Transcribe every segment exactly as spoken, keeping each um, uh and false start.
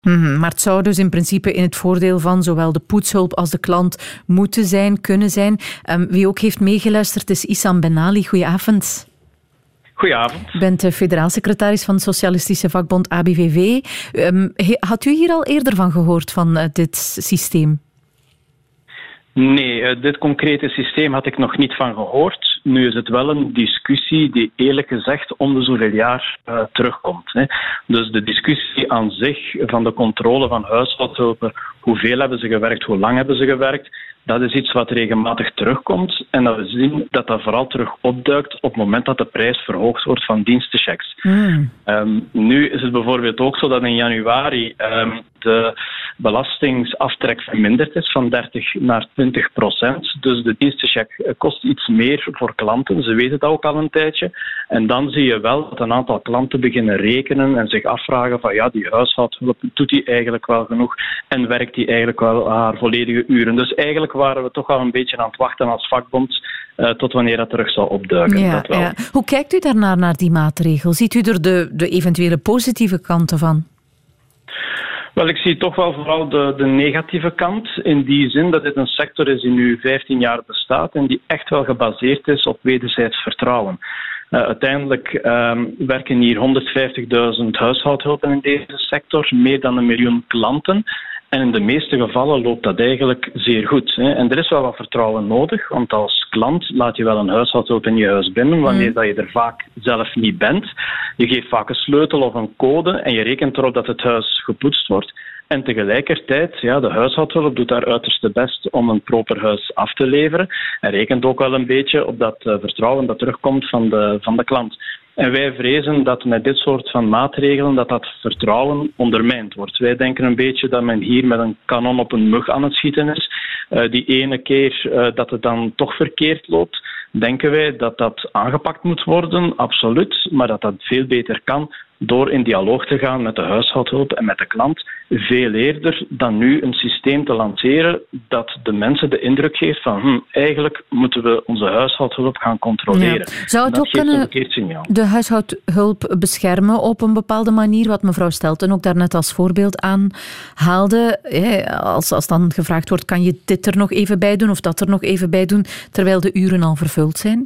Mm-hmm, maar het zou dus in principe in het voordeel van zowel de poetshulp als de klant moeten zijn, kunnen zijn. Um, wie ook heeft meegeluisterd is Issam Ben Ali. Goedenavond. Goedenavond. U bent de federaal secretaris van de socialistische vakbond A B V V. Um, had u hier al eerder van gehoord, van uh, dit systeem? Nee, uh, dit concrete systeem had ik nog niet van gehoord. Nu is het wel een discussie die eerlijk gezegd om de zoveel jaar uh, terugkomt. Hè. Dus de discussie aan zich van de controle van huishoudhulpen, hoeveel hebben ze gewerkt, hoe lang hebben ze gewerkt, dat is iets wat regelmatig terugkomt en dat we zien dat dat vooral terug opduikt op het moment dat de prijs verhoogd wordt van dienstenchecks. Mm. Um, nu is het bijvoorbeeld ook zo dat in januari um, de belastingsaftrek verminderd is van dertig naar twintig procent. Dus de dienstencheck kost iets meer voor klanten. Ze weten dat ook al een tijdje. En dan zie je wel dat een aantal klanten beginnen rekenen en zich afvragen van ja, die huishoudhulp, doet die eigenlijk wel genoeg en werkt die eigenlijk wel haar volledige uren. Dus eigenlijk waren we toch al een beetje aan het wachten als vakbond uh, tot wanneer dat terug zal opduiken. Ja, dat wel. Ja. Hoe kijkt u daarnaar, naar die maatregel? Ziet u er de, de eventuele positieve kanten van? Wel, ik zie toch wel vooral de, de negatieve kant. In die zin dat dit een sector is die nu vijftien jaar bestaat en die echt wel gebaseerd is op wederzijds vertrouwen. Uh, uiteindelijk um, werken hier honderdvijftigduizend huishoudhulpen in deze sector, meer dan een miljoen klanten. En in de meeste gevallen loopt dat eigenlijk zeer goed. Hè. En er is wel wat vertrouwen nodig, want als klant laat je wel een huishoudhulp in je huis binnen, wanneer mm. dat je er vaak zelf niet bent. Je geeft vaak een sleutel of een code en je rekent erop dat het huis gepoetst wordt. En tegelijkertijd, ja, de huishoudhulp doet haar uiterste best om een proper huis af te leveren. En rekent ook wel een beetje op dat uh, vertrouwen dat terugkomt van de, van de klant. En wij vrezen dat met dit soort van maatregelen dat dat vertrouwen ondermijnd wordt. Wij denken een beetje dat men hier met een kanon op een mug aan het schieten is. Uh, die ene keer uh, dat het dan toch verkeerd loopt, denken wij dat dat aangepakt moet worden, absoluut. Maar dat dat veel beter kan door in dialoog te gaan met de huishoudhulp en met de klant. Veel eerder dan nu een systeem te lanceren dat de mensen de indruk geeft van hm, eigenlijk moeten we onze huishoudhulp gaan controleren. Ja. Zou het dat ook kunnen de huishoudhulp beschermen op een bepaalde manier, wat mevrouw Stelten ook daarnet als voorbeeld aanhaalde? Als, als dan gevraagd wordt, kan je dit er nog even bij doen of dat er nog even bij doen, terwijl de uren al vervuld zijn?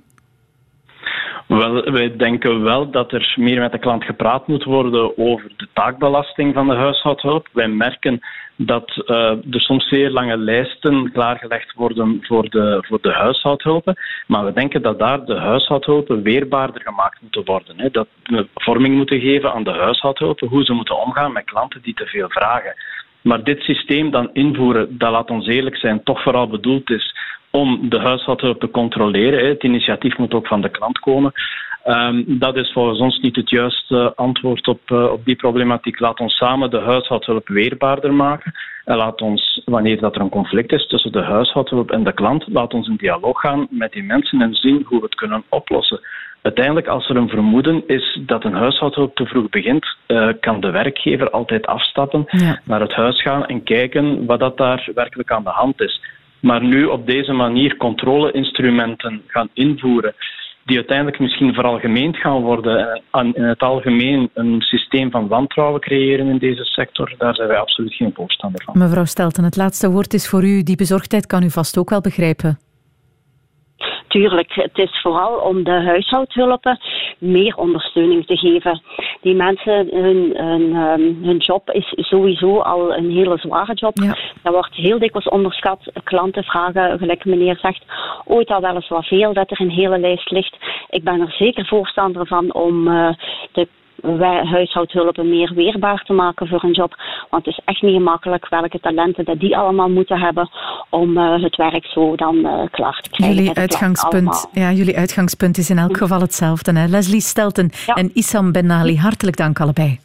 Wel, wij denken wel dat er meer met de klant gepraat moet worden over de taakbelasting van de huishoudhulp. Wij merken dat uh, er soms zeer lange lijsten klaargelegd worden voor de, voor de huishoudhulpen. Maar we denken dat daar de huishoudhulpen weerbaarder gemaakt moeten worden. Hè. Dat we vorming moeten geven aan de huishoudhulpen, hoe ze moeten omgaan met klanten die te veel vragen. Maar dit systeem dan invoeren, dat laat ons eerlijk zijn, toch vooral bedoeld is om de huishoudhulp te controleren. Het initiatief moet ook van de klant komen. Um, dat is volgens ons niet het juiste antwoord op, uh, op die problematiek. Laat ons samen de huishoudhulp weerbaarder maken. En laat ons, wanneer dat er een conflict is tussen de huishoudhulp en de klant, laat ons in dialoog gaan met die mensen en zien hoe we het kunnen oplossen. Uiteindelijk, als er een vermoeden is dat een huishoudhulp te vroeg begint, uh, kan de werkgever altijd afstappen, ja. naar het huis gaan en kijken wat dat daar werkelijk aan de hand is. Maar nu op deze manier controleinstrumenten gaan invoeren, die uiteindelijk misschien veralgemeend gaan worden en in het algemeen een systeem van wantrouwen creëren in deze sector, daar zijn wij absoluut geen voorstander van. Mevrouw Stelten, het laatste woord is voor u. Die bezorgdheid kan u vast ook wel begrijpen. Tuurlijk, het is vooral om de huishoudhulpen meer ondersteuning te geven. Die mensen, hun, hun, hun job is sowieso al een hele zware job. Ja. Dat wordt heel dikwijls onderschat. Klanten vragen, gelijk meneer zegt, ooit al wel eens wat veel dat er een hele lijst ligt. Ik ben er zeker voorstander van om uh, de huishoudhulpen meer weerbaar te maken voor een job. Want het is echt niet gemakkelijk welke talenten dat die allemaal moeten hebben om uh, het werk zo dan uh, klaar te krijgen. Jullie uitgangspunt, ja, jullie uitgangspunt is in elk geval hetzelfde. Hè? Leslie Stelten ja. en Issam Ben Ali, hartelijk dank allebei.